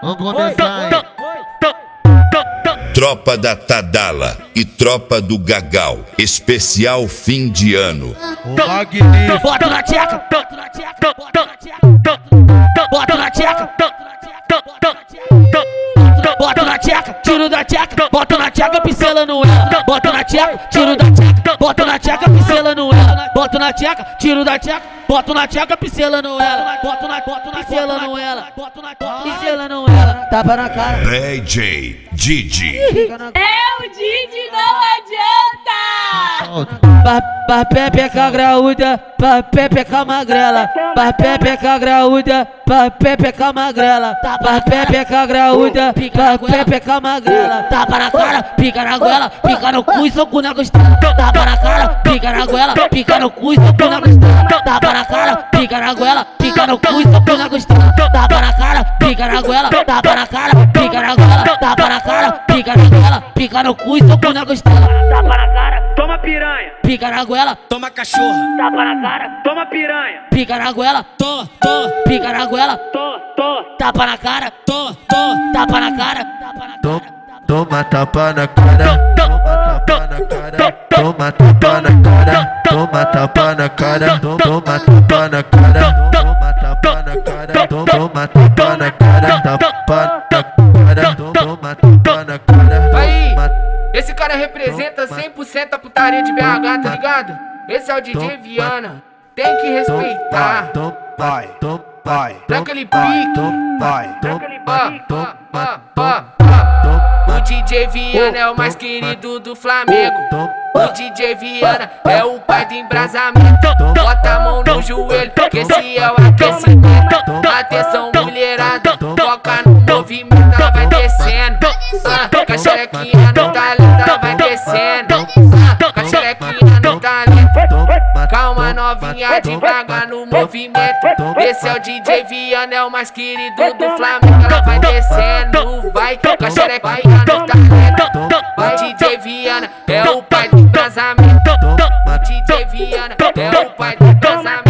Vamos começar, hein? Tropa da Tadala e Tropa do Gagal, especial fim de ano. O magnífico. Bota na tcheca, bota na tcheca, bota na tcheca, bota na tcheca, bota na tcheca, tiro da tcheca, bota na tcheca, pincelando ela. Bota na tcheca, tiro da tcheca, bota na tcheca, pincelando ela. Bota na tcheca, tiro da tcheca, bota na tcheca, pincelando ela. Bota na pincelando ela, bota na pincelando ela. Tapa na cara. DJ Didi. É o Didi, não adianta! Pra pepeca graúda, pra pepeca magrela. Pra pepeca graúda, pra pepeca magrela. Pra pepeca graúda, pra pepeca magrela. Tapa na cara, pica na goela, pica no cu e soco na costela. Tapa na cara, pica na goela, pica no cu e soco na costela. Tapa na cara, pica na goela, pica no cu e soco na costela. Tapa na cara, pica na goela, tapa na cara, pica na goela, tapa na cara, pica na goela, pica no cu e soco na costela. Tapa na cara, Toma piranha, pica na goela, toma cachorra, tapa na cara, toma piranha, pica na goela, toma, pica na goela, toma, tapa na cara, toma, tapa na cara, tapa na cara. Toma tapa na cara, toma tapa na cara, toma tapa na cara, toma tapa na cara, toma tapa na cara, toma tapa na cara, toma tapa na cara, tapa na cara, toma tapa na cara. Aí, esse cara representa 100% a putaria de BH, tá ligado? Esse é o DJ Viana, tem que respeitar. Dá aquele pique, dá aquele O DJ Viana é o mais querido do Flamengo. O DJ Viana é o pai do embrasamento. Bota a mão no joelho, que esse é o aquecimento. Atenção mulherada, foca no movimento, ela vai descendo. Com a xerequinha no talento, ela vai descendo. Com a xerequinha no talento. Calma novinha, devagar no movimento. Esse é o DJ Viana, é o mais querido do Flamengo. Ela vai descendo, vai com a xerequinha no talento. O DJ Viana é o pai do casamento. O DJ Viana é o pai do casamento.